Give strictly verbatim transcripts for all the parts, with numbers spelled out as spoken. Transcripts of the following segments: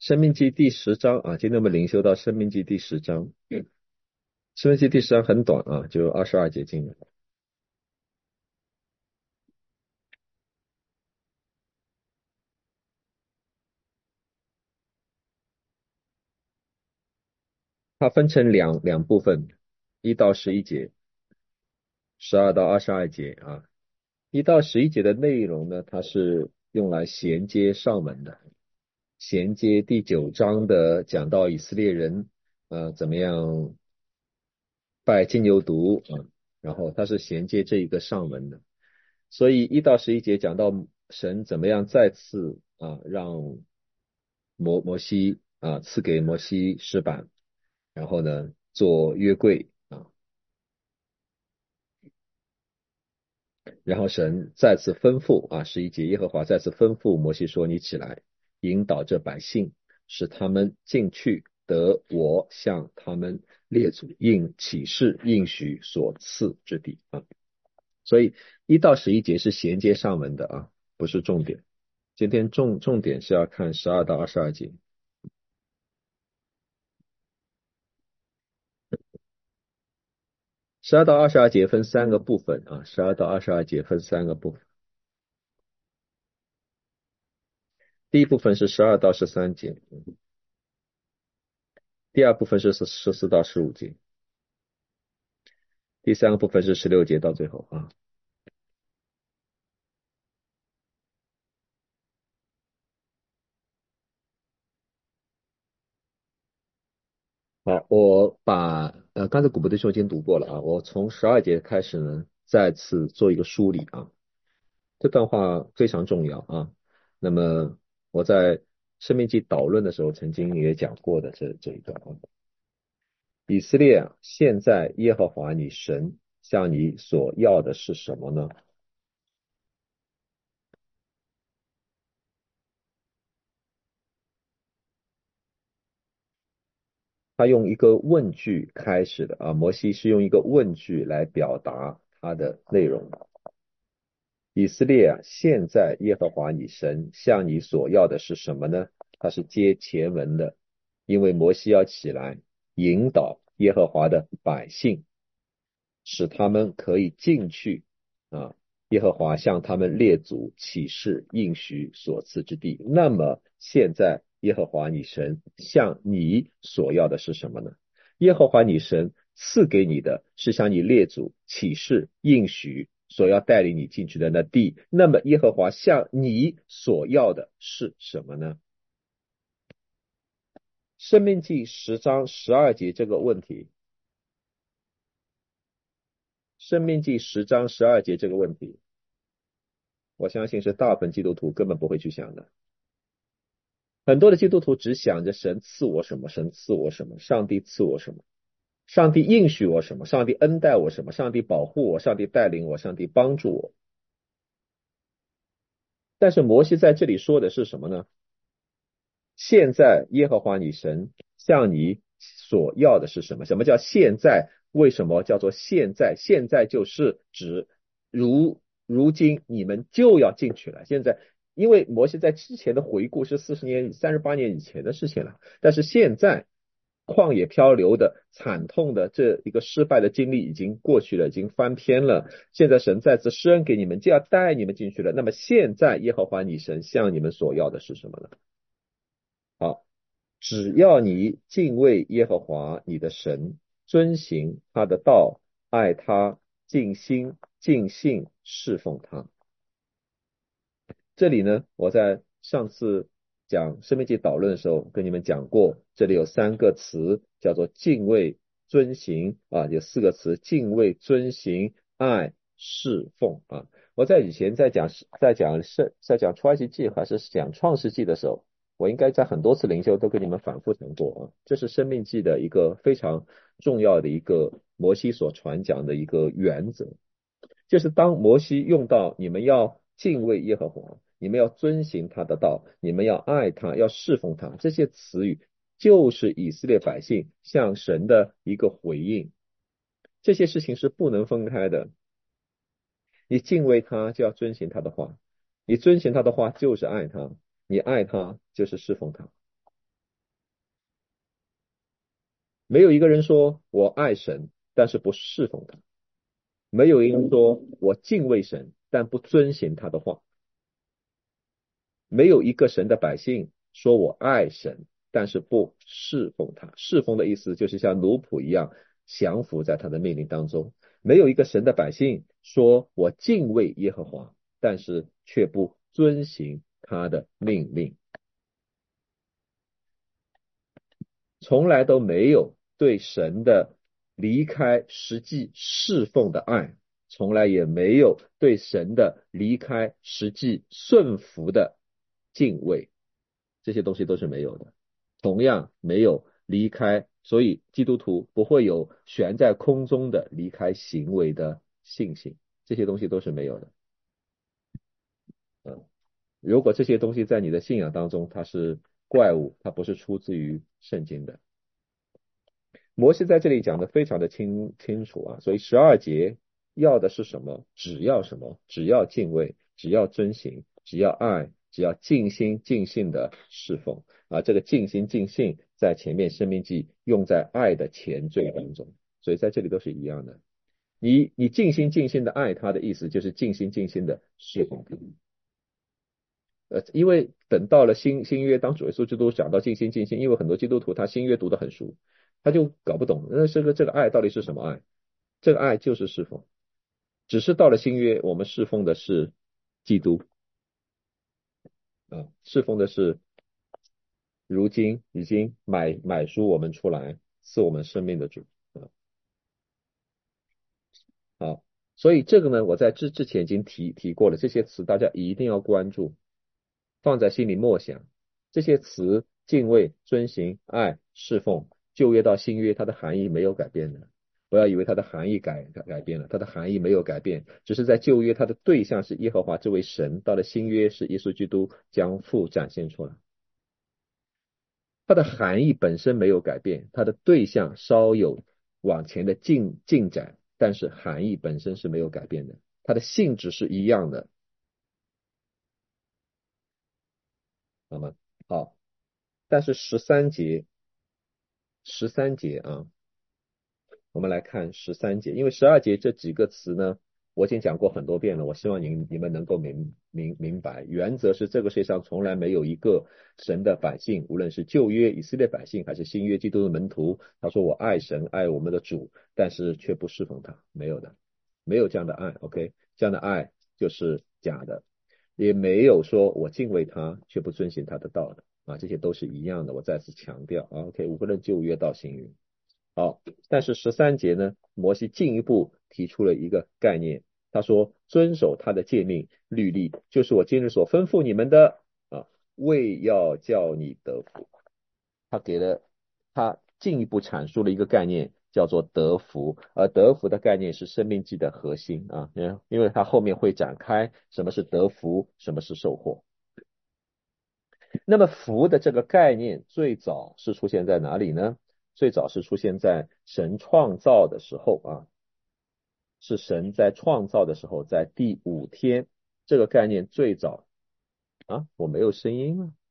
生命记第十章啊，今天我们灵修到生命记第十章。生命记第十章很短啊，就二十二节经文。它分成两两部分，一到十一节，十二到二十二节啊。一到十一节的内容呢，它是用来衔接上文的，衔接第九章的讲到以色列人呃怎么样拜金牛犊啊，然后它是衔接这一个上文的。所以一到十一节讲到神怎么样再次啊让摩摩西啊赐给摩西石板，然后呢做约柜啊，然后神再次吩咐啊十一节耶和华再次吩咐摩西说：你起来，引导这百姓，使他们进去得我向他们列祖应启示应许所赐之地啊。所以一到十一节是衔接上文的啊，不是重点。今天重重点是要看十二到二十二节。十二到二十二节分三个部分啊，十二到二十二节分三个部分。第一部分是十二到十三节，第二部分是十四到十五节，第三个部分是十六节到最后啊。好，我把呃刚才古布的书已经读过了啊，我从十二节开始呢，再次做一个梳理啊。这段话非常重要啊。那么我在生命记导论的时候，曾经也讲过的这这一段啊。以色列啊，现在耶和华你神向你所要的是什么呢？他用一个问句开始的啊，摩西是用一个问句来表达他的内容。以色列啊，现在耶和华你神向你所要的是什么呢？他是接前文的，因为摩西要起来引导耶和华的百姓，使他们可以进去啊，耶和华向他们列祖起誓应许所赐之地。那么现在耶和华你神向你所要的是什么呢？耶和华你神赐给你的是向你列祖起誓应许所要带领你进去的那地。那么耶和华向你所要的是什么呢？生命记十章十二节这个问题，生命记十章十二节这个问题，我相信是大部分基督徒根本不会去想的。很多的基督徒只想着神赐我什么，神赐我什么，上帝赐我什么，上帝应许我什么，上帝恩待我什么，上帝保护我，上帝带领我，上帝帮助我。但是摩西在这里说的是什么呢？现在耶和华你神向你所要的是什么？什么叫现在？为什么叫做现在？现在就是指如如今你们就要进去了。现在，因为摩西在之前的回顾是四十年、三十八年以前的事情了，但是现在旷野漂流的惨痛的这一个失败的经历已经过去了，已经翻篇了。现在神再次施恩给你们，就要带你们进去了。那么现在耶和华你神向你们所要的是什么呢？好，只要你敬畏耶和华你的神，遵行他的道，爱他，尽心尽性侍奉他。这里呢，我在上次讲生命记导论的时候跟你们讲过，这里有三个词叫做敬畏、遵行啊，有四个词：敬畏、遵行、爱、侍奉啊。我在以前在讲在讲是在讲出埃及记还是讲创世纪的时候，我应该在很多次灵修都跟你们反复讲过啊。这是生命记的一个非常重要的一个摩西所传讲的一个原则。就是当摩西用到你们要敬畏耶和华，你们要遵行他的道，你们要爱他，要侍奉他，这些词语就是以色列百姓向神的一个回应。这些事情是不能分开的。你敬畏他，就要遵行他的话；你遵行他的话，就是爱他；你爱他，就是侍奉他。 没有一个人说我爱神，但是不侍奉他；没有一个人说我敬畏神，但不遵行他的话；没有一个神的百姓说我爱神，但是不侍奉他。侍奉的意思就是像奴仆一样降服在他的命令当中。没有一个神的百姓说我敬畏耶和华，但是却不遵行他的命令。从来都没有对神的离开实际侍奉的爱，从来也没有对神的离开实际顺服的敬畏，这些东西都是没有的。同样没有离开，所以基督徒不会有悬在空中的离开行为的信心，这些东西都是没有的。嗯，如果这些东西在你的信仰当中，它是怪物，它不是出自于圣经的。摩西在这里讲的非常的清清楚啊，所以十二节要的是什么？只要什么？只要敬畏，只要遵行，只要爱，只要尽心尽性的侍奉啊。这个尽心尽性在前面申命记用在爱的前缀当中，所以在这里都是一样的。你你尽心尽心的爱他的意思就是尽心尽心的侍奉他。呃，因为等到了新新约，当主耶稣基督讲到尽心尽心，因为很多基督徒他新约读得很熟，他就搞不懂，那这个这个爱到底是什么爱？这个爱就是侍奉，只是到了新约，我们侍奉的是基督啊，侍奉的是如今已经买买赎我们出来，赐我们生命的主啊。好，所以这个呢，我在之之前已经提提过了，这些词大家一定要关注，放在心里默想。这些词敬畏、遵行、爱、侍奉，旧约到新约，它的含义没有改变的。不要以为它的含义改改改变了，它的含义没有改变，只是在旧约它的对象是耶和华这位神，到了新约是耶稣基督将父展现出来。它的含义本身没有改变，它的对象稍有往前的进进展，但是含义本身是没有改变的，它的性质是一样的，好吗？好，但是十三节，十三节啊，我们来看十三节，因为十二节这几个词呢，我已经讲过很多遍了，我希望你你们能够明明明白，原则是这个世界上从来没有一个神的百姓，无论是旧约以色列百姓还是新约基督的门徒，他说我爱神爱我们的主，但是却不侍奉他，没有的，没有这样的爱 ，OK， 这样的爱就是假的，也没有说我敬畏他却不遵行他的道的啊，这些都是一样的，我再次强调啊，OK，无论旧约到新约。好，但是十三节呢，摩西进一步提出了一个概念，他说遵守他的诫命律例，就是我今日所吩咐你们的啊，为要叫你得福。他给了他进一步阐述了一个概念，叫做得福，而得福的概念是生命记的核心啊，因为他后面会展开什么是得福，什么是受祸。那么福的这个概念最早是出现在哪里呢？最早是出现在神创造的时候啊，是神在创造的时候，在第五天，这个概念最早啊，我没有声音啊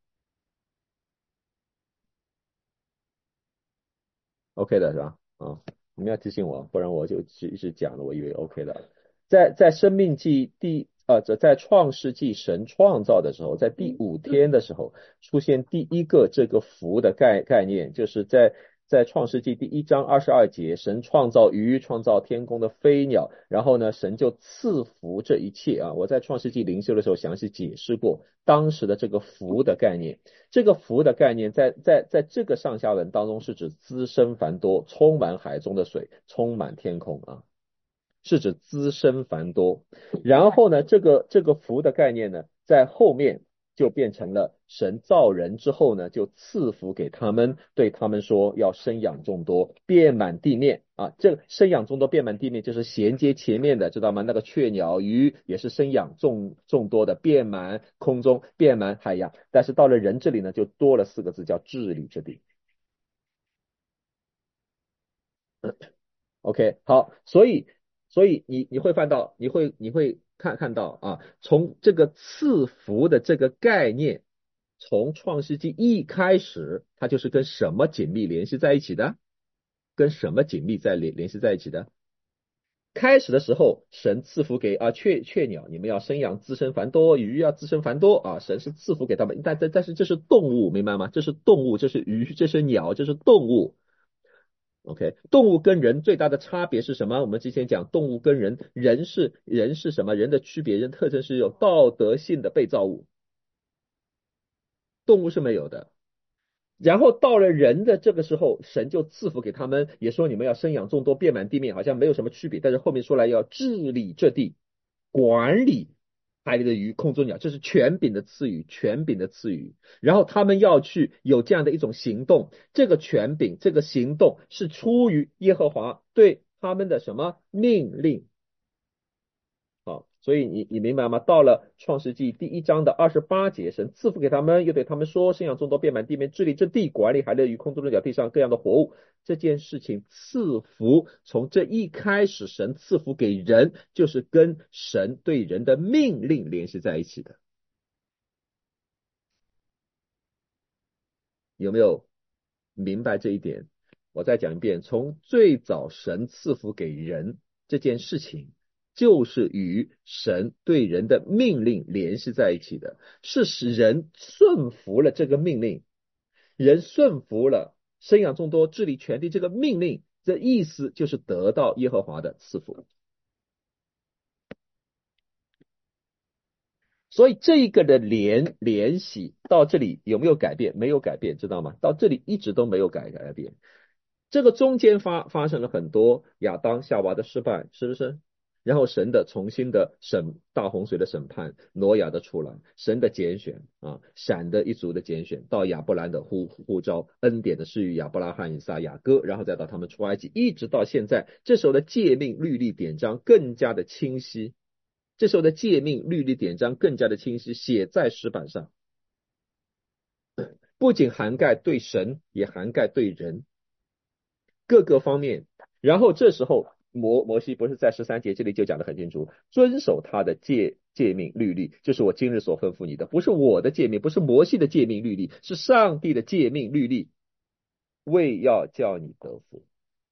OK 的是吧？啊，你们要提醒我，不然我就一直讲了，我以为 OK 的。在在生命记第呃，在在创世纪神创造的时候，在第五天的时候，出现第一个这个福的概概念，就是在在创世纪第一章二十二节，神创造鱼，创造天空的飞鸟，然后呢，神就赐福这一切啊。我在创世纪灵修的时候详细解释过当时的这个福的概念。这个福的概念在在在这个上下文当中是指滋生繁多，充满海中的水，充满天空啊。是指滋生繁多。然后呢，这个这个福的概念呢，在后面就变成了神造人之后呢，就赐福给他们，对他们说要生养众多，遍满地面啊。这个生养众多，遍满地面就是衔接前面的，知道吗？那个雀鸟鱼也是生养众众多的，遍满空中，遍满海洋。但是到了人这里呢，就多了四个字，叫治理之地。OK，好，所以所以你你会看到，你会你会看看到啊，从这个赐福的这个概念，从创世纪一开始，它就是跟什么紧密联系在一起的？ 跟什么紧密在联联系在一起的？开始的时候，神赐福给啊雀雀鸟，你们要生养滋生繁多，鱼要滋生繁多啊，神是赐福给他们，但但但是这是动物，明白吗？这是动物，这是鱼，这是鸟，这是动物。OK，动物跟人最大的差别是什么？我们之前讲动物跟人，人是人是什么？人的区别，人特征是有道德性的被造物，动物是没有的。然后到了人的这个时候，神就赐福给他们，也说你们要生养众多，遍满地面，好像没有什么区别。但是后面说来要治理这地，管理海里的鱼、空中鸟，这是权柄的赐予，权柄的赐予。然后他们要去有这样的一种行动，这个权柄、这个行动是出于耶和华对他们的什么命令？好，所以你你明白吗？到了创世纪第一章的二十八节，神赐福给他们，又对他们说：生养众多，遍满地面，治理这地，管理海乐与空中的鸟，地上各样的活物。这件事情赐福，从这一开始，神赐福给人，就是跟神对人的命令联系在一起的。有没有明白这一点？我再讲一遍，从最早神赐福给人这件事情，就是与神对人的命令联系在一起的，是使人顺服了这个命令，人顺服了生养众多、治理全地这个命令，这意思就是得到耶和华的赐福。所以这个的联联系到这里有没有改变？没有改变，知道吗？到这里一直都没有改改变。这个中间发发生了很多亚当夏娃的失败，是不是？然后神的重新的审大洪水的审判，挪亚的出来，神的拣选啊，闪的一族的拣选，到亚伯兰的呼呼召，恩典的施予亚伯拉罕、以撒、雅各，然后再到他们出埃及，一直到现在，这时候的诫命、律例、典章更加的清晰。这时候的诫命、律例、典章更加的清晰，写在石板上，不仅涵盖对神，也涵盖对人各个方面。然后这时候摩摩西不是在十三节这里就讲得很清楚，遵守他的诫诫命律例，就是我今日所吩咐你的，不是我的诫命，不是摩西的诫命律例，是上帝的诫命律例，为要叫你得福。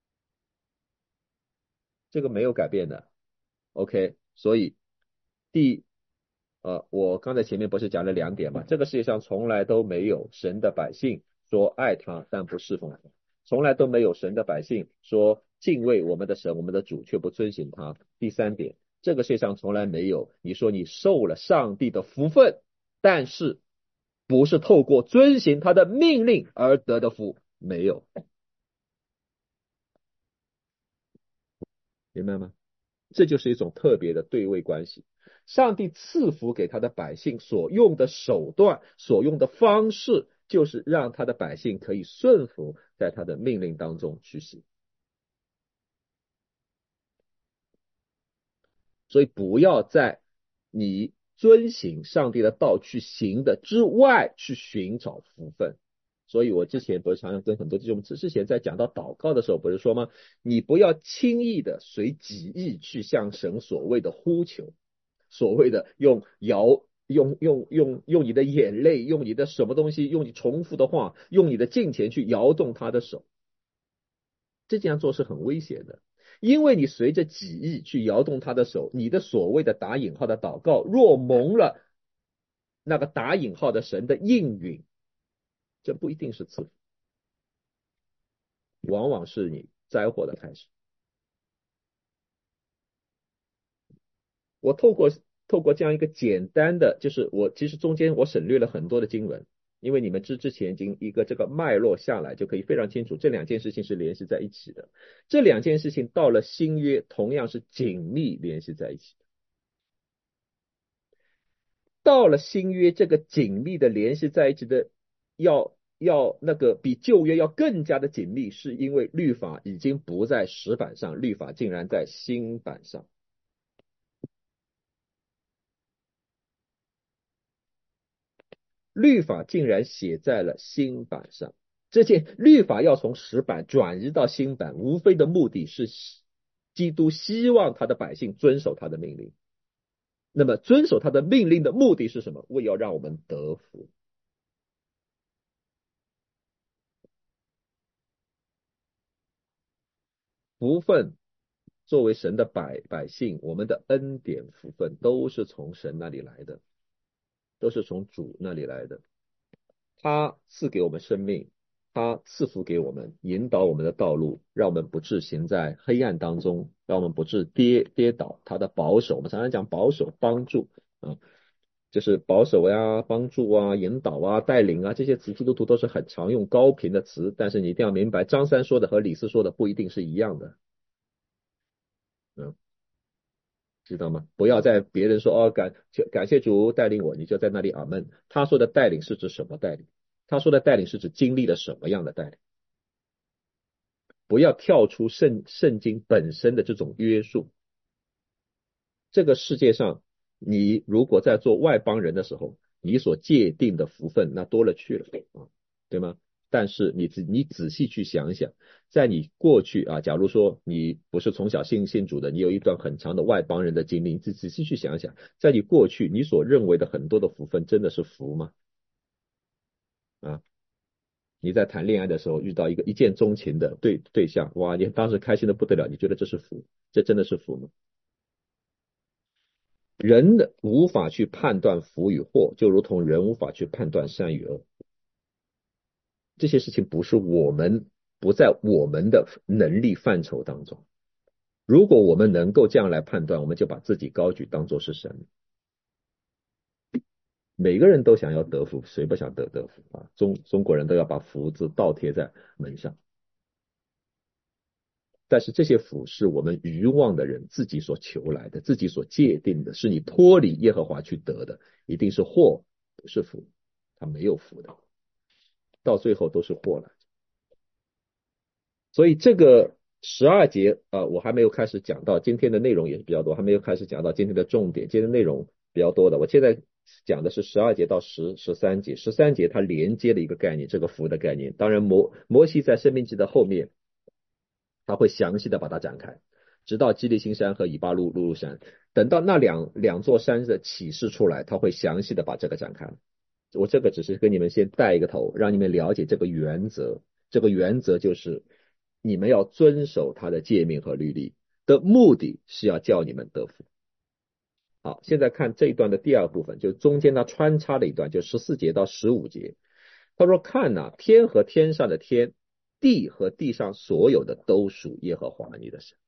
这个没有改变的。OK，所以第呃，我刚才前面不是讲了两点嘛？这个世界上从来都没有神的百姓说爱他，但不侍奉他，从来都没有神的百姓说敬畏我们的神，我们的主却不遵行他。第三点，这个世界上从来没有你说你受了上帝的福分，但是不是透过遵行他的命令而得的福，没有，明白吗？这就是一种特别的对位关系。上帝赐福给他的百姓所用的手段、所用的方式，就是让他的百姓可以顺服在他的命令当中去行。所以不要在你遵行上帝的道去行的之外去寻找福分。所以我之前不是常常跟很多弟兄，之前在讲到祷告的时候，不是说吗？你不要轻易的随己意去向神所谓的呼求，所谓的用摇。用用用用你的眼泪，用你的什么东西，用你重复的话，用你的金钱去摇动他的手，这样做是很危险的。因为你随着己意去摇动他的手，你的所谓的打引号的祷告，若蒙了那个打引号的神的应允，这不一定是赐福，往往是你灾祸的开始。我透过透过这样一个简单的，就是我其实中间我省略了很多的经文，因为你们之之前已经一个这个脉络下来，就可以非常清楚这两件事情是联系在一起的。这两件事情到了新约同样是紧密联系在一起的。到了新约，这个紧密的联系在一起的，要要那个比旧约要更加的紧密，是因为律法已经不在石板上，律法竟然在新板上。律法竟然写在了新版上。这件律法要从石板转移到新版，无非的目的是基督希望他的百姓遵守他的命令。那么遵守他的命令的目的是什么？为要让我们得福。 福分作为神的百百姓，我们的恩典福分都是从神那里来的，都是从主那里来的。他赐给我们生命，他赐福给我们，引导我们的道路，让我们不致行在黑暗当中，让我们不致跌跌倒。他的保守，我们常常讲保守、帮助啊，就是保守呀、帮助啊、引导啊、带领啊，这些词基督徒都是很常用高频的词，但是你一定要明白，张三说的和李四说的不一定是一样的，嗯，知道吗？不要在别人说哦感感谢主带领我，你就在那里阿闷。他说的带领是指什么带领？他说的带领是指经历了什么样的带领？不要跳出圣圣经本身的这种约束。这个世界上，你如果在做外邦人的时候，你所界定的福分那多了去了啊，对吗？但是你仔你仔细去想想，在你过去啊，假如说你不是从小信信主的，你有一段很长的外邦人的经历，你仔仔细去想想，在你过去你所认为的很多的福分，真的是福吗？啊，你在谈恋爱的时候遇到一个一见钟情的对对象，哇，你当时开心的不得了，你觉得这是福？这真的是福吗？人的无法去判断福与祸，就如同人无法去判断善与恶。这些事情不是我们不在我们的能力范畴当中。如果我们能够这样来判断，我们就把自己高举当作是神。每个人都想要得福，谁不想得得福啊？中中国人都要把福字倒贴在门上。但是这些福是我们愚妄的人自己所求来的，自己所界定的，是你脱离耶和华去得的，一定是祸，不是福。他没有福的，到最后都是祸了。所以这个十二节啊、呃，我还没有开始讲到今天的内容也是比较多，还没有开始讲到今天的重点，今天的内容比较多的。我现在讲的是十二节到十十三节，十三节它连接的一个概念，这个福的概念。当然摩摩西在申命记的后面，他会详细的把它展开，直到基利心山和以巴路路路山，等到那两两座山的启示出来，他会详细的把这个展开。我这个只是跟你们先带一个头，让你们了解这个原则。这个原则就是你们要遵守他的诫命和律例的目的是要叫你们得福。好，现在看这一段的第二部分，就中间他穿插了一段，就十四节到十五节。他说：看呐、啊，天和天上的天，地和地上所有的都属耶和华你的神。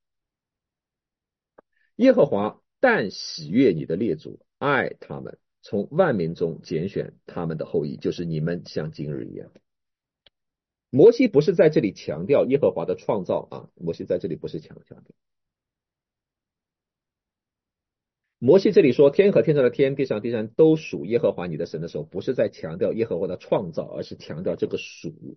耶和华但喜悦你的列祖，爱他们，从万民中拣选他们的后裔，就是你们像今日一样。摩西不是在这里强调耶和华的创造啊，摩西在这里不是强调。摩西这里说天和天上的天，地上地上都属耶和华你的神的时候，不是在强调耶和华的创造，而是强调这个属。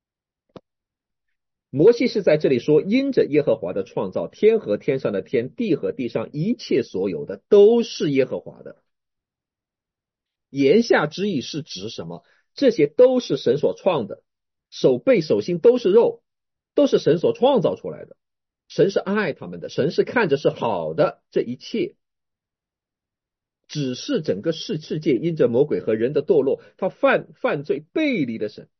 摩西是在这里说，因着耶和华的创造，天和天上的天，地和地上一切所有的都是耶和华的。言下之意是指什么？这些都是神所创的，手背手心都是肉，都是神所创造出来的。神是爱他们的，神是看着是好的，这一切只是整个世世界因着魔鬼和人的堕落，他犯犯罪背离了神。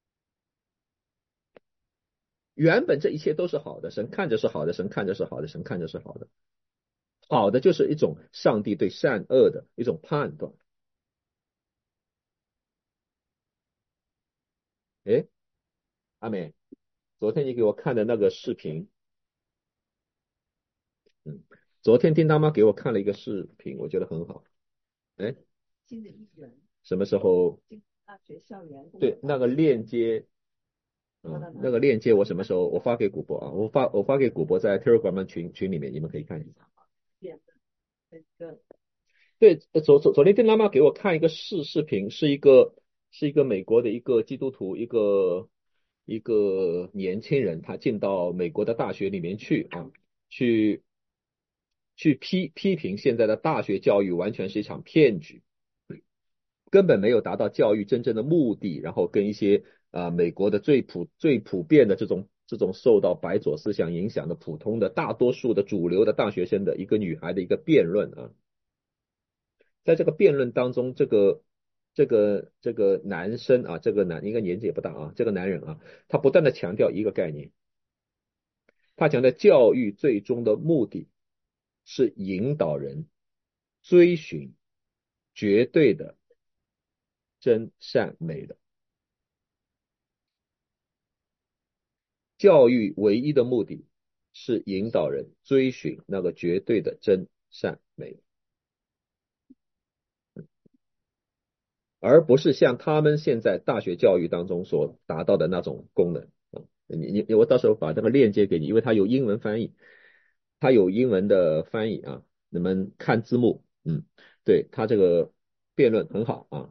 原本这一切都是好的，神看着是好的，神看着是好的，神看着是好的。好的就是一种上帝对善恶的一种判断。诶，阿美，昨天你给我看的那个视频，嗯，昨天丁大妈给我看了一个视频，我觉得很好。诶，什么时候？对，那个链接，嗯，那个链接我什么时候我发给古博啊？我发我发给古博在 Telegram 群群里面，你们可以看一下。对，昨昨昨天丁妈妈给我看一个视视频，是一个是一个美国的一个基督徒，一个一个年轻人，他进到美国的大学里面去啊，去去批批评现在的大学教育完全是一场骗局，根本没有达到教育真正的目的，然后跟一些啊、呃美国的最普最普遍的这种这种受到白左思想影响的普通的大多数的主流的大学生的一个女孩的一个辩论啊。在这个辩论当中，这个这个这个男生啊，这个男应该年纪也不大啊，这个男人啊，他不断的强调一个概念， 他讲的教育最终的目的是引导人追寻绝对的真善美的。教育唯一的目的是引导人追寻那个绝对的真善美，而不是像他们现在大学教育当中所达到的那种功能。你你我到时候把这个链接给你，因为它有英文翻译，它有英文的翻译啊，你们看字幕，嗯，对，它这个辩论很好啊。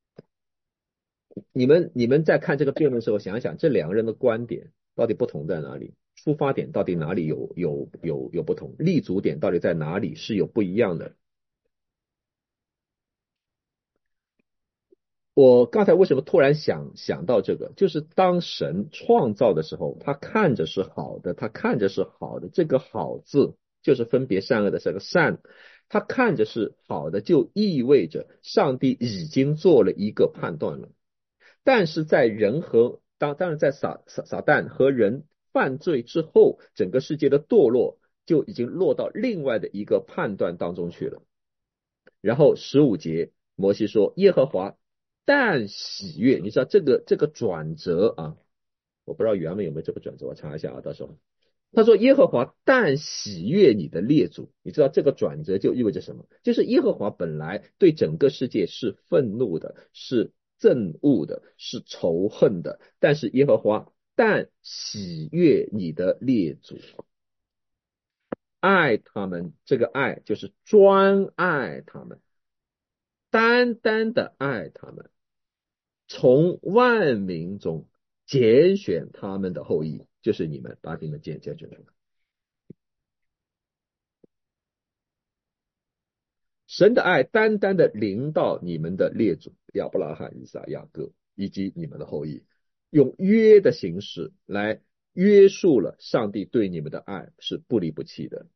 你们你们在看这个辩论的时候，想一想这两个人的观点到底不同在哪里，出发点到底哪里有有有有不同，立足点到底在哪里是有不一样的。我刚才为什么突然想想到这个，就是当神创造的时候，他看着是好的，他看着是好的，这个好字就是分别善恶的这个善，他看着是好的，就意味着上帝已经做了一个判断了。但是在人和当当然在撒撒撒旦和人犯罪之后，整个世界的堕落就已经落到另外的一个判断当中去了。然后十五节，摩西说：“耶和华但喜悦。”你知道这个这个转折啊？我不知道原文有没有这个转折，我查一下啊，到时候。他说：“耶和华但喜悦你的列祖。”你知道这个转折就意味着什么？就是耶和华本来对整个世界是愤怒的，是憎恶的，是仇恨的，但是耶和华但喜悦你的列祖，爱他们。这个爱就是专爱他们，单单的爱他们，从万民中拣选他们的后裔，就是你们，把你们拣拣选出来。神的爱单单的临到你们的列祖亚伯拉罕、以撒、雅各以及你们的后裔，用约的形式来约束了上帝对你们的爱是不离不弃的。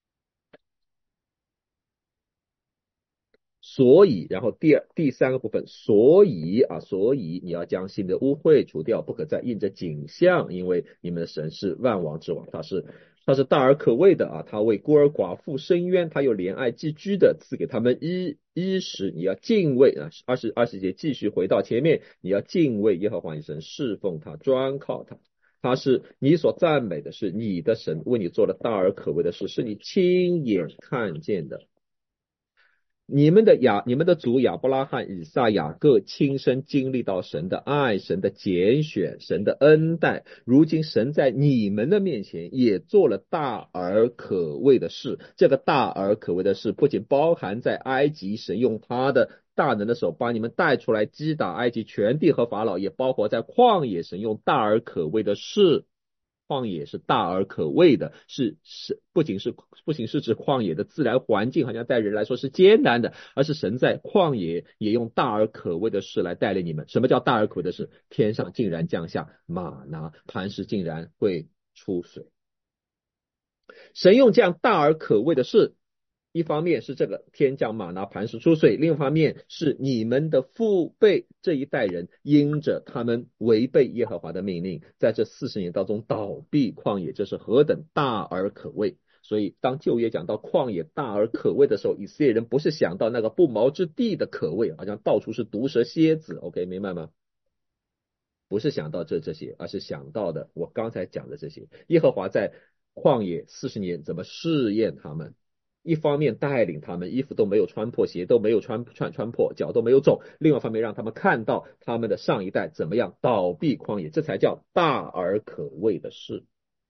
所以，然后第二第三个部分，所以啊，所以你要将心的污秽除掉，不可再印着景象，因为你们的神是万王之王，他是他是大而可畏的啊，他为孤儿寡妇伸冤，他有怜爱寄居的，赐给他们衣衣食。你要敬畏啊，二十二十节继续回到前面，你要敬畏耶和华你神，侍奉他，专靠他。他是你所赞美的，是你的神为你做了大而可畏的事，是你亲眼看见的。你们的亚，你们的主亚伯拉罕、以撒、雅各亲身经历到神的爱、神的拣选、神的恩待。如今神在你们的面前也做了大而可畏的事。这个大而可畏的事，不仅包含在埃及，神用他的大能的手把你们带出来击打埃及全地和法老，也包括在旷野，神用大而可畏的事。旷野是大而可畏的，是是不仅是不仅是指旷野的自然环境，好像在人来说是艰难的，而是神在旷野也用大而可畏的事来带领你们。什么叫大而可畏的事？天上竟然降下玛拿，磐石竟然会出水。神用这样大而可畏的事，一方面是这个天降玛拿磐石出水，另一方面是你们的父辈这一代人因着他们违背耶和华的命令，在这四十年当中倒闭旷野，这是何等大而可畏。所以当旧约讲到旷野大而可畏的时候，以色列人不是想到那个不毛之地的可畏，好像到处是毒蛇蝎子 OK 明白吗？不是想到这这些，而是想到的我刚才讲的这些。耶和华在旷野四十年怎么试验他们？一方面带领他们，衣服都没有穿破，鞋都没有穿穿穿破，脚都没有肿；另外一方面让他们看到他们的上一代怎么样倒闭旷野，这才叫大而可畏的事。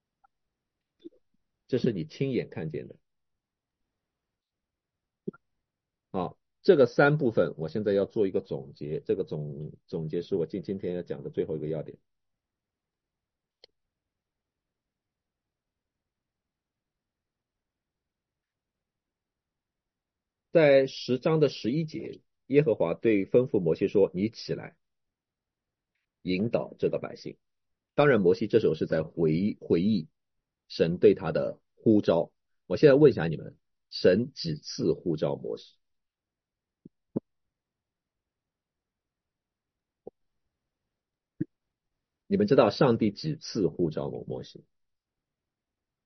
这是你亲眼看见的。好，这个三部分我现在要做一个总结，这个总总结是我今今天要讲的最后一个要点。在十章的十一节，耶和华对吩咐摩西说：“你起来，引导这个百姓。”当然，摩西这时候是在回回忆神对他的呼召。我现在问一下你们，神几次呼召摩西？你们知道上帝几次呼召摩摩西？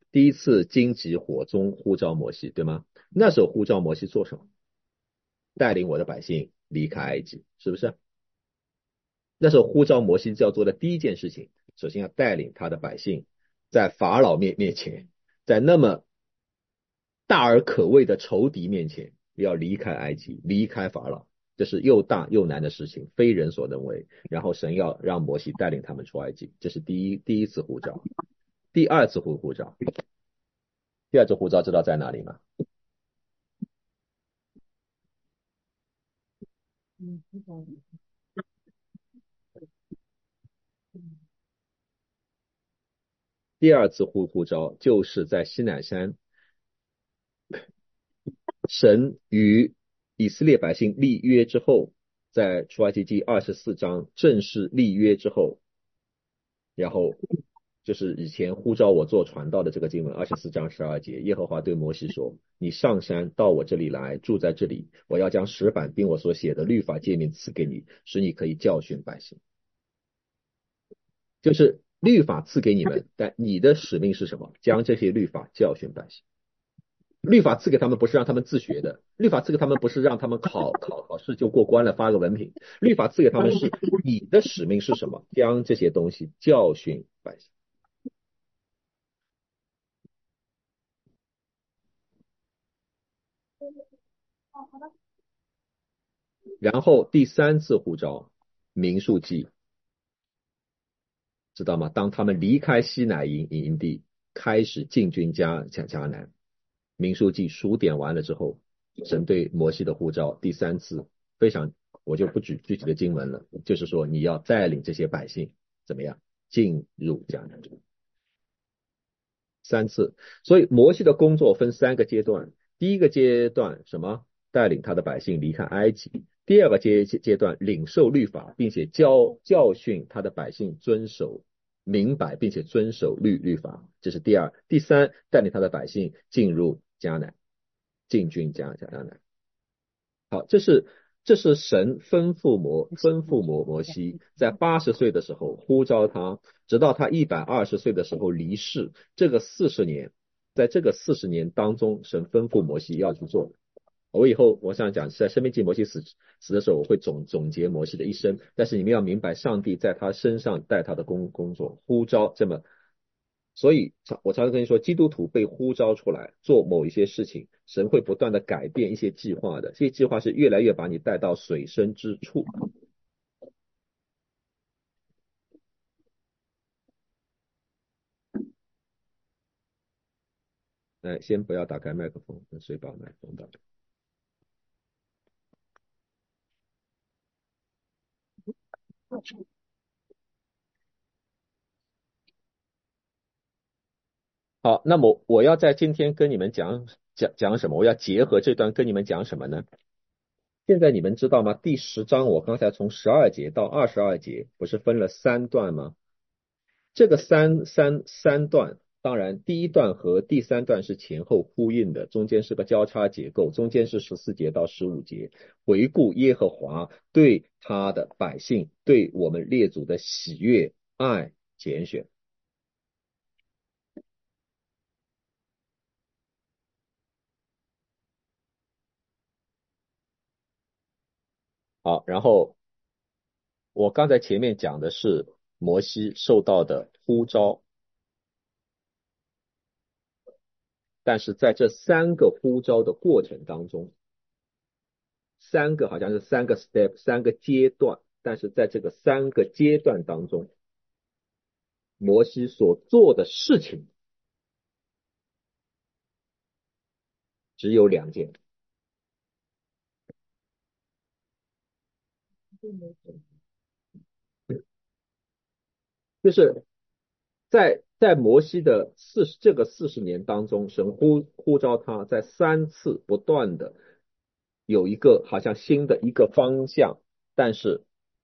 第一次荆棘火中呼召摩西，对吗？那时候呼召摩西做什么？带领我的百姓离开埃及，是不是？那时候呼召摩西要做的第一件事情，首先要带领他的百姓在法老面面前，在那么大而可畏的仇敌面前，要离开埃及，离开法老，这是又大又难的事情，非人所能为。然后神要让摩西带领他们出埃及，这是第一第一次呼召。第二次呼呼召，第二次呼召知道在哪里吗？第二次呼呼召就是在西乃山，神与以色列百姓立约之后，在出埃及记二十四章正式立约之后，然后就是以前呼召我做传道的这个经文，二十四章十二节，耶和华对摩西说：你上山到我这里来，住在这里，我要将石板并我所写的律法诫命赐给你，使你可以教训百姓。就是律法赐给你们，但你的使命是什么？将这些律法教训百姓。律法赐给他们不是让他们自学的，律法赐给他们不是让他们考考考试就过关了发个文凭，律法赐给他们是你的使命是什么？将这些东西教训百姓。然后第三次呼召，民数记，知道吗？当他们离开西乃营营地，开始进军迦迦迦南，民数记数点完了之后，神对摩西的呼召第三次非常，我就不举具体的经文了，就是说你要带领这些百姓怎么样进入迦南地。三次，所以摩西的工作分三个阶段。第一个阶段什么？带领他的百姓离开埃及。第二个阶阶段领受律法，并且教教训他的百姓遵守明白，并且遵守律律法，这是第二。第三，带领他的百姓进入迦南，进军迦迦南。好，这是这是神吩咐摩吩咐摩摩西，在八十岁的时候呼召他，直到他一百二十岁的时候离世。这个四十年，在这个四十年当中，神吩咐摩西要去做的。我以后我想讲，在生命记摩西死死的时候，我会总总结摩西的一生。但是你们要明白，上帝在他身上带他的工工作呼召这么。所以，我常常跟你说，基督徒被呼召出来做某一些事情，神会不断的改变一些计划的，这些计划是越来越把你带到水深之处。哎，先不要打开麦克风，谁把麦克风打开？好，那么我要在今天跟你们讲讲讲什么？我要结合这段跟你们讲什么呢？现在你们知道吗？第十章我刚才从十二节到二十二节，不是分了三段吗？这个三三三段，当然第一段和第三段是前后呼应的，中间是个交叉结构，中间是十四节到十五节，回顾耶和华对他的百姓，对我们列祖的喜悦、爱、拣选。好，然后我刚才前面讲的是摩西受到的呼召，但是在这三个呼召的过程当中，三个好像是三个 step，三个阶段，但是在这个三个阶段当中，摩西所做的事情只有两件，就是在在摩西的四十这个四十年当中，神呼呼召他在三次不断的有一个好像新的一个方向，但是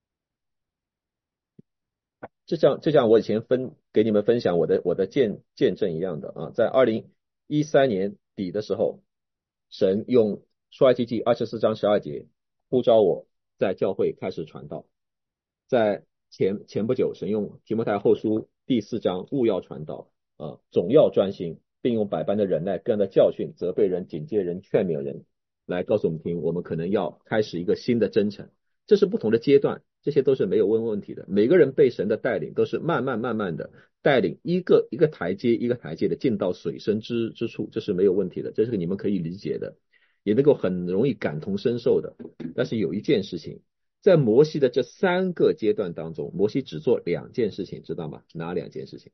就像就像我以前分给你们分享我的我的见见证一样的啊，在二零一三年底的时候，神用出埃及记二十四章十二节呼召我在教会开始传道。在前前不久，神用提摩太后书第四章务要传道，呃，总要专心， 并用百般的忍耐、各样的教训，责备人、警戒人、劝勉人，来告诉我们听，我们可能要开始一个新的征程。这是不同的阶段，这些都是没有问问题的。每个人被神的带领，都是慢慢慢慢的带领，一个一个台阶一个台阶的进到水深之之处，这是没有问题的，这是你们可以理解的，也能够很容易感同身受的。但是有一件事情，在摩西的这三个阶段当中，摩西只做两件事情，知道吗？哪两件事情？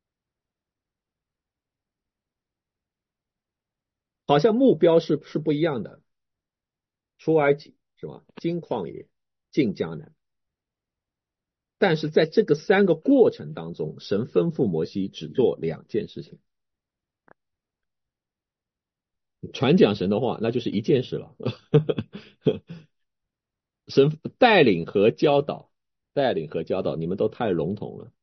好像目标是是不一样的。出埃及是吧？经旷野，进迦南。但是在这个三个过程当中，神吩咐摩西只做两件事情。传讲神的话，那就是一件事了。神带领和教导，带领和教导，你们都太笼统了。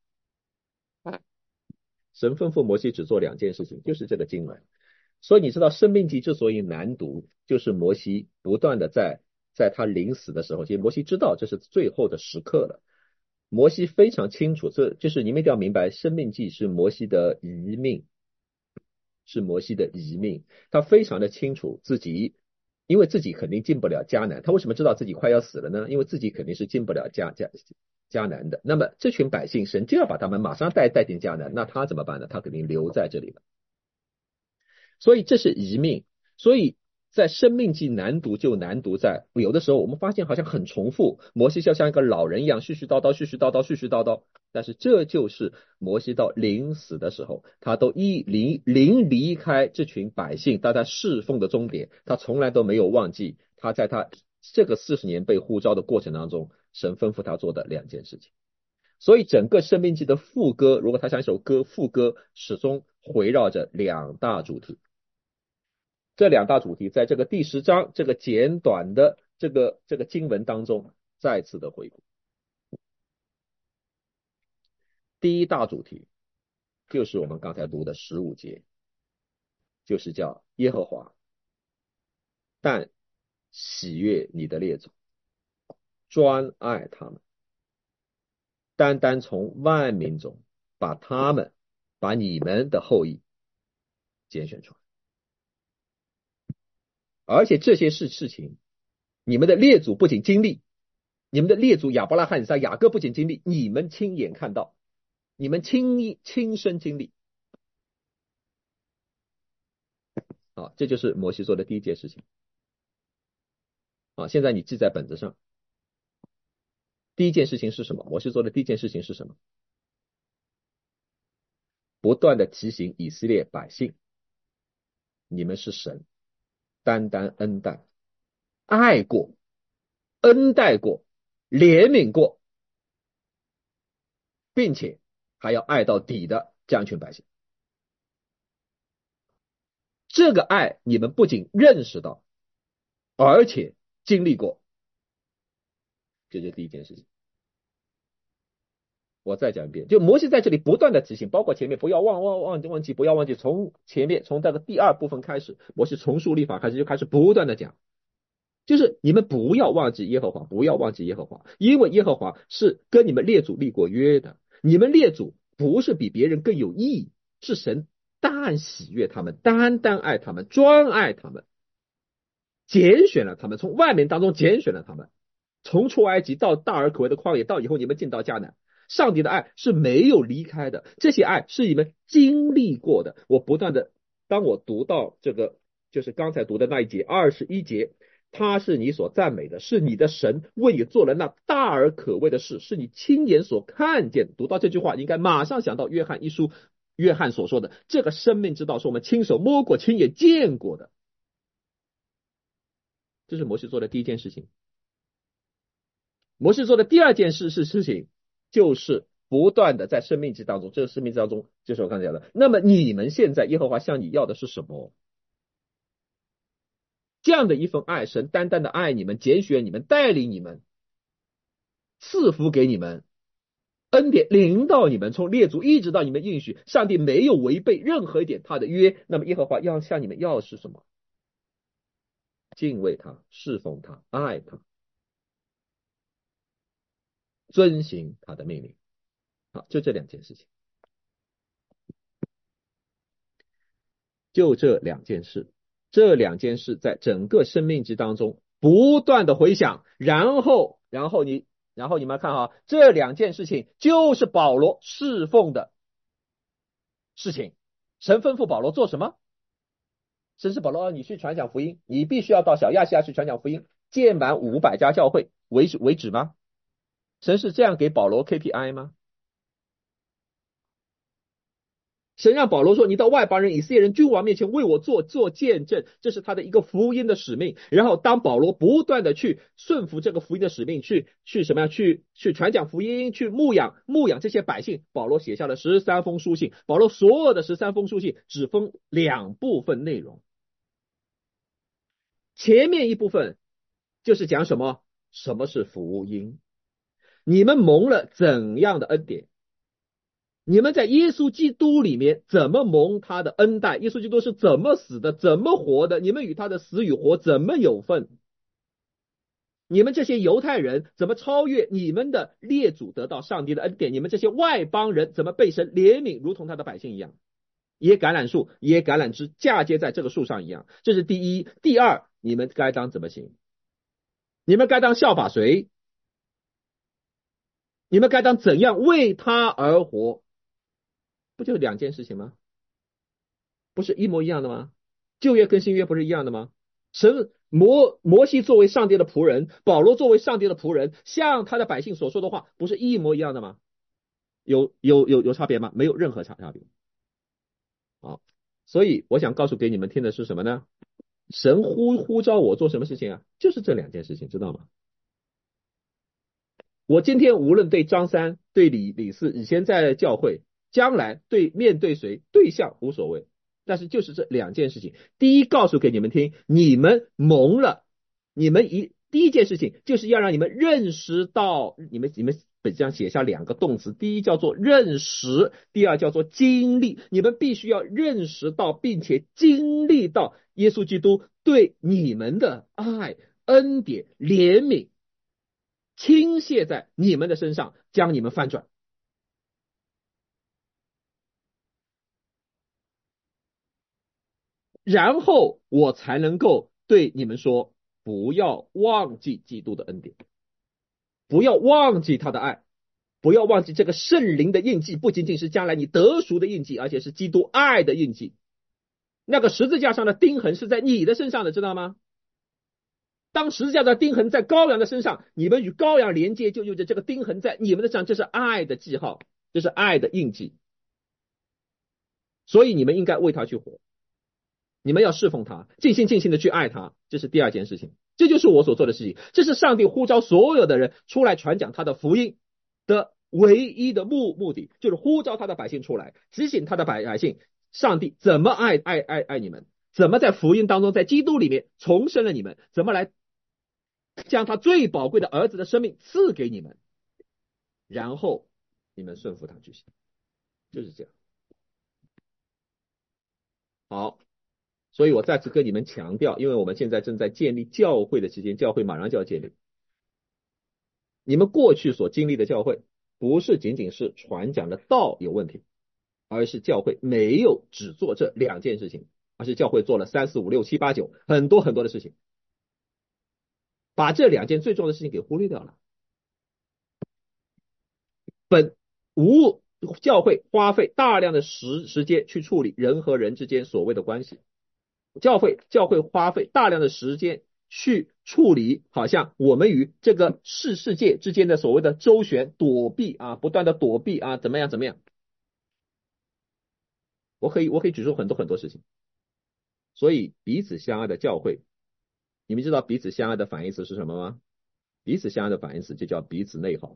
神吩咐摩西只做两件事情，就是这个经文。所以你知道，生命记之所以难读，就是摩西不断的在在他临死的时候，其实摩西知道这是最后的时刻了。摩西非常清楚，这就是你们一定要明白，生命记是摩西的遗命，是摩西的遗命。他非常的清楚自己，因为自己肯定进不了迦南。他为什么知道自己快要死了呢？因为自己肯定是进不了迦迦迦南的。那么这群百姓，神就要把他们马上带带进迦南，那他怎么办呢？他肯定留在这里了。所以这是遗命。所以在生命记难读就难读在，有的时候我们发现好像很重复，摩西就像一个老人一样絮絮叨叨、絮絮叨叨、絮絮叨叨。但是这就是摩西到临死的时候，他都一临临离开这群百姓，到他侍奉的终点，他从来都没有忘记他在他这个四十年被呼召的过程当中，神吩咐他做的两件事情。所以整个生命记的副歌，如果他像一首歌，副歌始终围绕着两大主题。这两大主题在这个第十章这个简短的这个这个经文当中再次的回顾。第一大主题就是我们刚才读的十五节，就是叫耶和华但喜悦你的列祖，专爱他们，单单从万民中把他们把你们的后裔拣选出来。而且这些事事情，你们的列祖不仅经历，你们的列祖亚伯拉罕、以撒、雅各不仅经历，你们亲眼看到，你们亲亲身经历。啊，这就是摩西做的第一件事情。啊，现在你记在本子上。第一件事情是什么？摩西做的第一件事情是什么？不断的提醒以色列百姓，你们是神单单恩待、爱过、恩待过、怜悯过，并且还要爱到底的这样一群百姓。这个爱你们不仅认识到，而且经历过，这就是第一件事情。我再讲一遍，就摩西在这里不断的提醒，包括前面不要忘忘忘忘记，不要忘记，从前面从这个第二部分开始，摩西从述律法开始就开始不断的讲，就是你们不要忘记耶和华，不要忘记耶和华，因为耶和华是跟你们列祖立过约的，你们列祖不是比别人更有意义，是神但喜悦他们，单单爱他们，专爱他们，拣选了他们，从万民当中拣选了他们，从出埃及到大而可畏的旷野，到以后你们进到迦南。上帝的爱是没有离开的，这些爱是你们经历过的。我不断的，当我读到这个，就是刚才读的那一节二十一节，他是你所赞美的，是你的神为你做了那大而可畏的事，是你亲眼所看见。读到这句话，应该马上想到约翰一书，约翰所说的这个生命之道是我们亲手摸过、亲眼见过的。这是摩西做的第一件事情。摩西做的第二件事是事情，就是不断的在生命记当中，这个生命记当中，就是我刚才讲的。那么你们现在耶和华向你要的是什么？这样的一份爱，神单单的爱你们，拣选你们，带领你们，赐福给你们，恩典临到你们，从列祖一直到你们应许，上帝没有违背任何一点他的约。那么耶和华要向你们要的是什么？敬畏他，侍奉他，爱他，遵行他的命令。好，就这两件事情。 就这两件事，这两件事在整个生命之当中不断的回想，然后，然后你，然后你们看哈，这两件事情就是保罗侍奉的事情。神吩咐保罗做什么？神是保罗，你去传讲福音，你必须要到小亚细亚去传讲福音，建满五百家教会为为止吗？神是这样给保罗 K P I 吗？神让保罗说，你到外邦人以色列人君王面前为我做做见证，这是他的一个福音的使命。然后当保罗不断的去顺服这个福音的使命，去去什么样，去去传讲福音，去牧养牧养这些百姓，保罗写下了十三封书信。保罗所有的十三封书信只分两部分内容，前面一部分就是讲什么，什么是福音，你们蒙了怎样的恩典，你们在耶稣基督里面怎么蒙他的恩待，耶稣基督是怎么死的，怎么活的，你们与他的死与活怎么有份，你们这些犹太人怎么超越你们的列祖得到上帝的恩典，你们这些外邦人怎么被神怜悯如同他的百姓一样，野橄榄树野橄榄枝嫁接在这个树上一样，这是第一。第二，你们该当怎么行，你们该当效法谁，你们该当怎样为他而活，不就两件事情吗？不是一模一样的吗？旧约跟新约不是一样的吗？神摩摩西作为上帝的仆人，保罗作为上帝的仆人，向他的百姓所说的话不是一模一样的吗？有有有有差别吗？没有任何差差别。好，所以我想告诉给你们听的是什么呢？神呼呼召我做什么事情啊？就是这两件事情，知道吗？我今天无论对张三、对李李四，以前在教会，将来对面对谁，对象无所谓，但是就是这两件事情。第一，告诉给你们听，你们蒙了，你们一第一件事情就是要让你们认识到，你们你们本上写下两个动词，第一叫做认识，第二叫做经历。你们必须要认识到，并且经历到耶稣基督对你们的爱、恩典、怜悯倾泻在你们的身上，将你们翻转。然后我才能够对你们说，不要忘记基督的恩典，不要忘记他的爱，不要忘记这个圣灵的印记，不仅仅是将来你得赎的印记，而且是基督爱的印记。那个十字架上的钉痕是在你的身上的，知道吗？当十字架的钉痕在羔羊的身上，你们与羔羊连接，就有着这个钉痕在你们的身上，这是爱的记号，这是爱的印记。所以你们应该为他去活，你们要侍奉他，尽心尽心的去爱他，这是第二件事情。这就是我所做的事情，这是上帝呼召所有的人出来传讲他的福音的唯一的目目的，就是呼召他的百姓出来，提醒他的百百姓，上帝怎么爱爱爱爱你们，怎么在福音当中，在基督里面重生了你们，怎么来将他最宝贵的儿子的生命赐给你们，然后你们顺服他去行，就是这样。好，所以我再次跟你们强调，因为我们现在正在建立教会的期间，教会马上就要建立。你们过去所经历的教会，不是仅仅是传讲的道有问题，而是教会没有只做这两件事情，而是教会做了三四五六七八九很多很多的事情，把这两件最重要的事情给忽略掉了。本无教会花费大量的时时间去处理人和人之间所谓的关系，教会教会花费大量的时间去处理好像我们与这个世世界之间的所谓的周旋躲避啊，不断的躲避啊，怎么样怎么样。我可以我可以举出很多很多事情。所以彼此相爱的教会，你们知道彼此相爱的反义词是什么吗？彼此相爱的反义词就叫彼此内耗。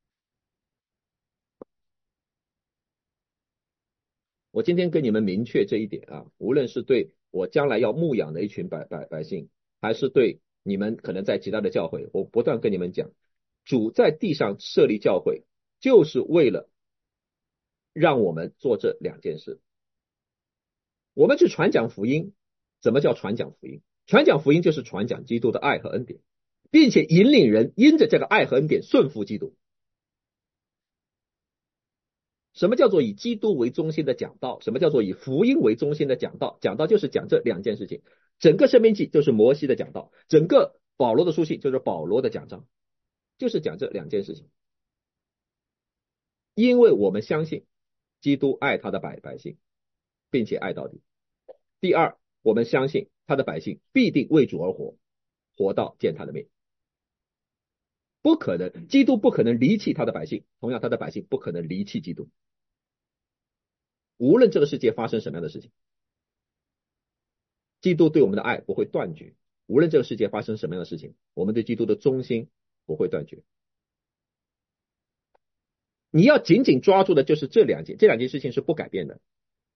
我今天跟你们明确这一点啊，无论是对我将来要牧养的一群百百百姓，还是对你们可能在其他的教会，我不断跟你们讲，主在地上设立教会，就是为了让我们做这两件事。我们去传讲福音，怎么叫传讲福音？传讲福音就是传讲基督的爱和恩典，并且引领人因着这个爱和恩典顺服基督。 什么叫做以基督为中心的讲道？什么叫做以福音为中心的讲道？讲道就是讲这两件事情。整个申命记就是摩西的讲道，整个保罗的书信就是保罗的讲章，就是讲这两件事情。因为我们相信基督爱他的百百姓，并且爱到底。第二，我们相信他的百姓必定为主而活，活到见他的面。不可能，基督不可能离弃他的百姓，同样他的百姓不可能离弃基督。无论这个世界发生什么样的事情，基督对我们的爱不会断绝。无论这个世界发生什么样的事情，我们对基督的忠心不会断绝。你要紧紧抓住的就是这两件，这两件事情是不改变的。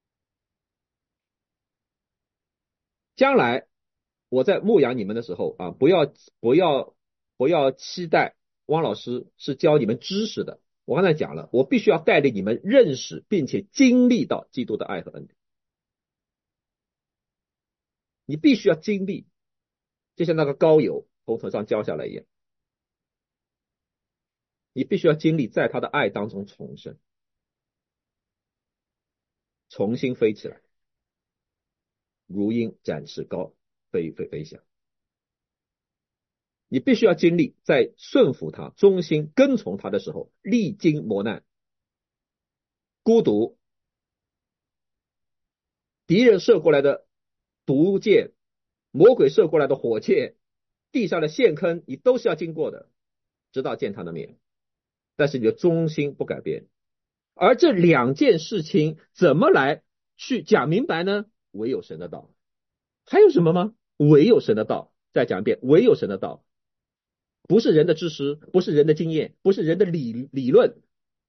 将来我在牧养你们的时候啊，不要不要不要期待汪老师是教你们知识的。我刚才讲了，我必须要带领你们认识并且经历到基督的爱和恩典。你必须要经历，就像那个膏油从头上浇下来一样，你必须要经历在他的爱当中重生，重新飞起来，如鹰展翅高飞飞飞翔。你必须要经历在顺服他、忠心跟从他的时候，历经磨难、孤独、敌人射过来的毒箭、魔鬼射过来的火箭、地上的陷坑，你都是要经过的，直到见他的面。但是你的忠心不改变。而这两件事情怎么来去讲明白呢？唯有神的道。还有什么吗？唯有神的道。再讲一遍，唯有神的道。不是人的知识，不是人的经验，不是人的理理论，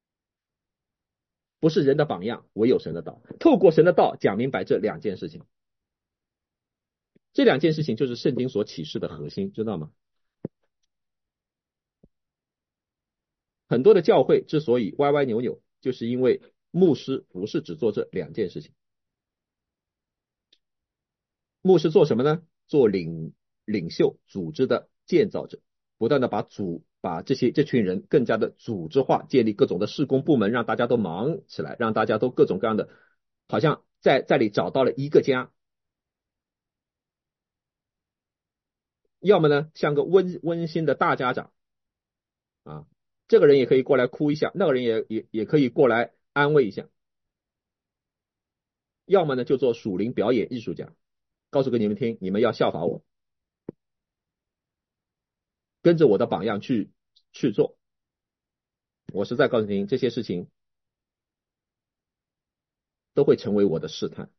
不是人的榜样，唯有神的道。透过神的道讲明白这两件事情。这两件事情就是圣经所启示的核心，知道吗？很多的教会之所以歪歪扭扭，就是因为牧师不是只做这两件事情。牧师做什么呢？做领领袖、组织的建造者，不断的把组把这些这群人更加的组织化，建立各种的事工部门，让大家都忙起来，让大家都各种各样的，好像在在里找到了一个家。要么呢，像个温温馨的大家长啊，这个人也可以过来哭一下，那个人也也也可以过来安慰一下。要么呢，就做属灵表演艺术家，告诉给你们听，你们要效法我，跟着我的榜样去去做。我实在告诉您，这些事情都会成为我的试探。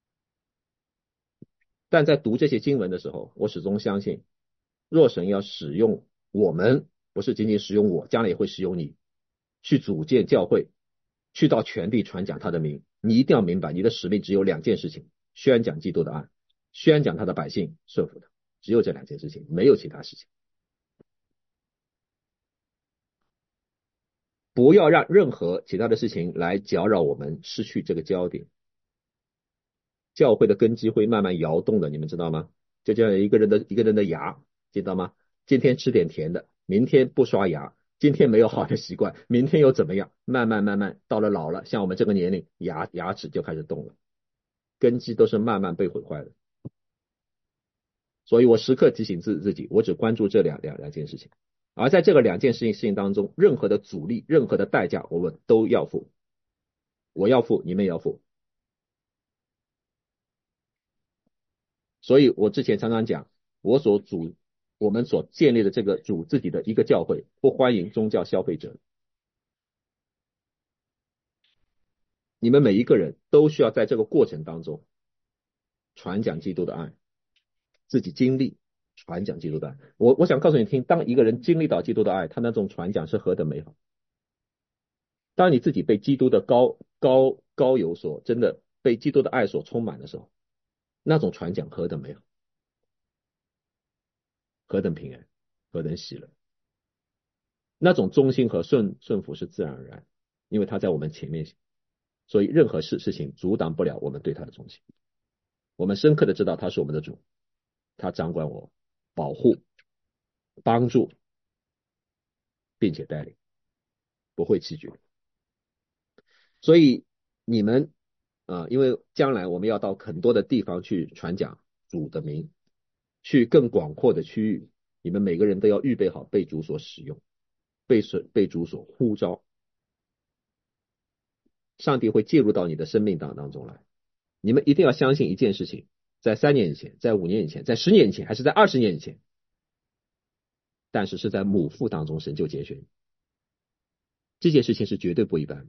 但在读这些经文的时候，我始终相信，若神要使用我们，不是仅仅使用我，将来也会使用你，去组建教会，去到全地传讲他的名。你一定要明白，你的使命只有两件事情：宣讲基督的爱，宣讲他的百姓顺服他，只有这两件事情，没有其他事情。不要让任何其他的事情来搅扰我们失去这个焦点。教会的根基会慢慢摇动的，你们知道吗？就像一个人的一个人的牙，知道吗？今天吃点甜的，明天不刷牙，今天没有好的习惯，明天又怎么样？慢慢慢慢到了老了，像我们这个年龄，牙牙齿就开始动了，根基都是慢慢被毁坏的。所以我时刻提醒自自己，我只关注这两两两件事情。而在这个两件事情事情当中，任何的阻力、任何的代价，我们都要付。我要付，你们也要付。所以我之前常常讲，我所主我们所建立的这个主自己的一个教会，不欢迎宗教消费者。你们每一个人都需要在这个过程当中传讲基督的爱，自己经历传讲基督的爱。我我想告诉你听，当一个人经历到基督的爱，他那种传讲是何等美好。当你自己被基督的高高高油所真的被基督的爱所充满的时候，那种传讲何等美好，何等平安，何等喜乐。那种忠心和顺顺服是自然而然，因为他在我们前面，所以任何事事情阻挡不了我们对他的忠心。我们深刻的知道他是我们的主，他掌管我，保护、帮助，并且带领，不会弃绝。 所以你们啊、呃因为将来我们要到很多的地方去传讲主的名，去更广阔的区域，你们每个人都要预备好被主所使用，被所被主所呼召，上帝会介入到你的生命当当中来。你们一定要相信一件事情，在三年以前，在五年以前，在十年以前，还是在二十年以前，但是是在母腹当中神就拣选你，这件事情是绝对不一般的。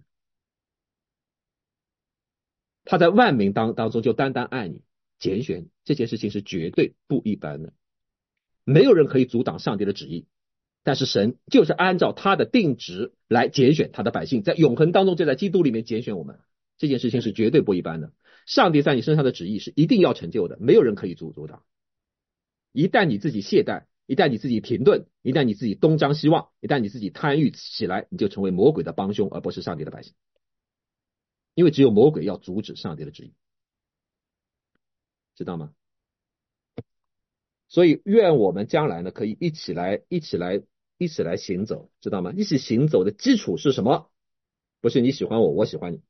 他在万民当当中就单单爱你，拣选这件事情是绝对不一般的，没有人可以阻挡上帝的旨意。但是神就是按照他的定旨来拣选他的百姓，在永恒当中就在基督里面拣选我们，这件事情是绝对不一般的。上帝在你身上的旨意是一定要成就的，没有人可以阻阻挡。一旦你自己懈怠，一旦你自己停顿，一旦你自己东张西望，一旦你自己贪欲起来，你就成为魔鬼的帮凶，而不是上帝的百姓。因为只有魔鬼要阻止上帝的旨意，知道吗？所以愿我们将来呢，可以一起来，一起来，一起来行走，知道吗？一起行走的基础是什么？不是你喜欢我，我喜欢你，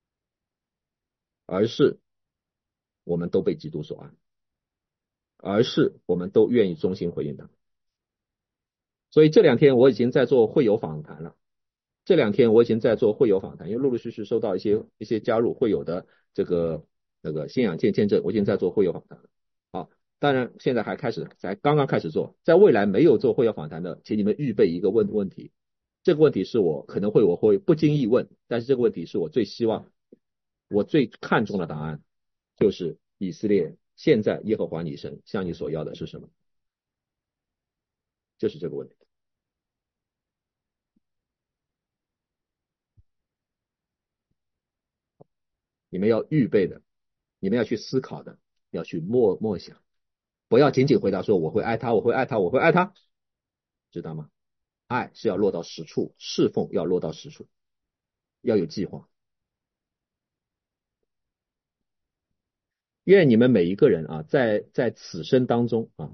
而是我们都被基督所爱，而是我们都愿意忠心回应他。所以这两天我已经在做会友访谈了，这两天我已经在做会友访谈，因为陆陆续续收到一些一些加入会友的这个那个信仰见见证，我已经在做会友访谈了。好，当然现在还开始，才刚刚开始做，在未来没有做会友访谈的，请你们预备一个问问题，这个问题是我可能会我会不经意问，但是这个问题是我最希望我最看重的答案，就是以色列现在耶和华你神向你所要的是什么？就是这个问题。你们要预备的，你们要去思考的，要去默默想，不要仅仅回答说我会爱他，我会爱他，我会爱他，知道吗？爱是要落到实处，侍奉要落到实处，要有计划。愿你们每一个人啊，在在此生当中啊，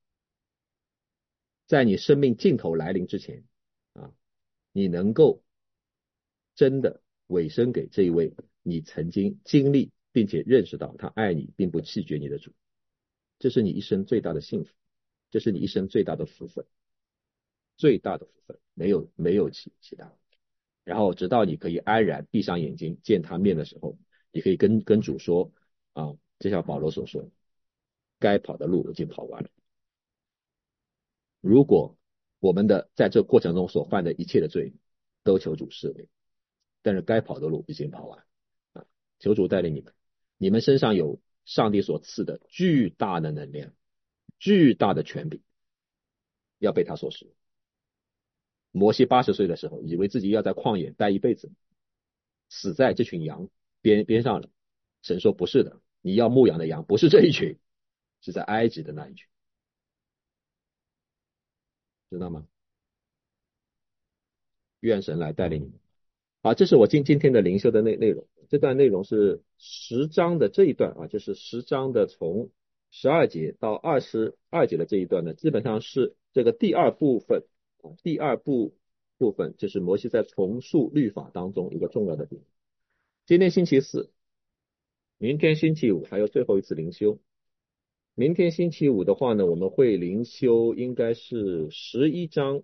在你生命尽头来临之前啊，你能够真的委身给这一位你曾经经历并且认识到他爱你并不弃绝你的主，这是你一生最大的幸福，这是你一生最大的福分，最大的福分，没有没有其其他。然后直到你可以安然闭上眼睛见他面的时候，你可以跟跟主说啊，就像保罗所说，该跑的路我已经跑完了。如果我们的在这过程中所犯的一切的罪都求主赦免，但是该跑的路已经跑完啊，求主带领你们，你们身上有上帝所赐的巨大的能量，巨大的权柄，要被他所使用。摩西八十岁的时候，以为自己要在旷野待一辈子，死在这群羊边边上了。神说不是的，你要牧养的羊不是这一群，是在埃及的那一群，知道吗？愿神来带领你们。好，这是我今今天的灵修的内内容。这段内容是十章的这一段啊，就是十章的从十二节到二十二节的这一段呢，基本上是这个第二部分啊，第二部部分就是摩西在重述律法当中一个重要的点。今天星期四，明天星期五还有最后一次灵修。明天星期五的话呢，我们会灵修应该是十一章，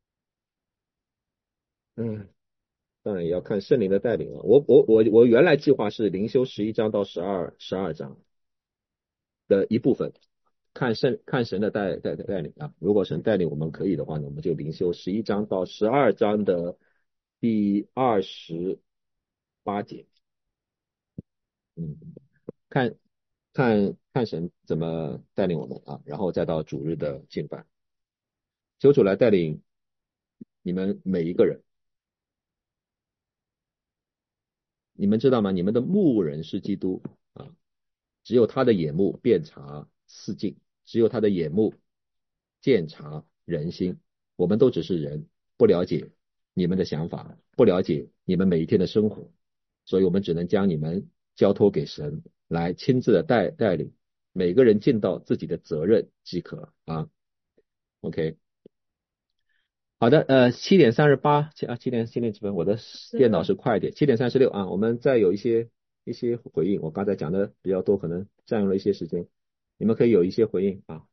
嗯，当然也要看圣灵的带领了。我我我我原来计划是灵修十一章到十二十二章的一部分，看圣看神的带带带领啊。如果神带领我们可以的话呢，我们就灵修十一章到十二章的第二十八节。嗯，看看看神怎么带领我们啊，然后再到主日的敬拜，求主来带领你们每一个人。你们知道吗？你们的牧人是基督啊，只有他的眼目遍察四境，只有他的眼目鉴察人心。我们都只是人，不了解你们的想法，不了解你们每一天的生活，所以我们只能将你们交托给神，来亲自的带带领，每个人尽到自己的责任即可啊。OK。 好的，呃，七点三十八，七啊，七点七点几分，我的电脑是是快一点，七点三十六啊，我们再有一些一些回应，我刚才讲的比较多，可能占用了一些时间，你们可以有一些回应啊。